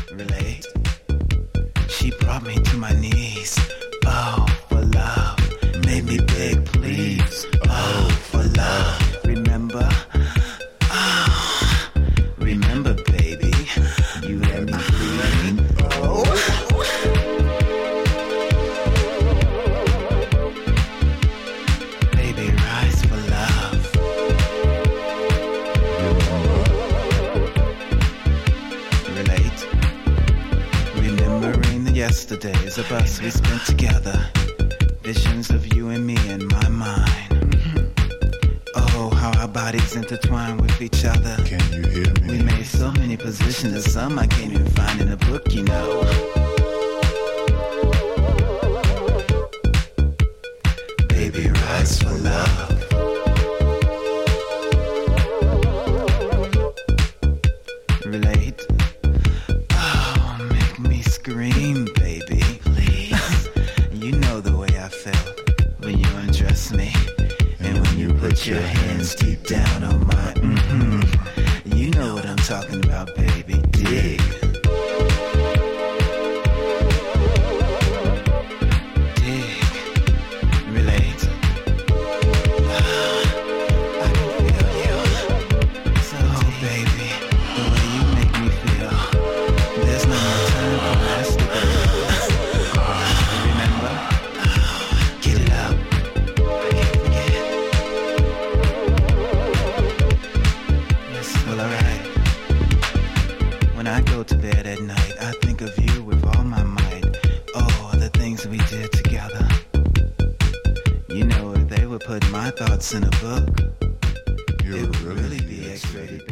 relate. She brought me to my knees. Oh, for love, made me beg, please. Oh, for love, remember? Oh, remember, baby, you let me breathe. Oh. Baby, rise for love. Relate. Remembering the yesterdays of us we spent together. Visions of you and me in my mind. Oh, how our bodies intertwine with each other. Can you hear me? We made so many positions that some I can't even find in a book, you know. Baby, rise for love. Relate. Oh, make me scream, baby, please. You know the way I felt when you undressed me, and when you put your hands deep down on my You know what I'm talking about, baby. Dig. Dig. Relate. I can feel you. So, baby, the way you make me feel, there's no more time for masturbation. Remember? Get it up. I can't forget. Yes, well, alright. When I go to bed at night, I think of you with all my might. Oh, the things we did together. You know, if they would put my thoughts in a book, It it would really be X-rated.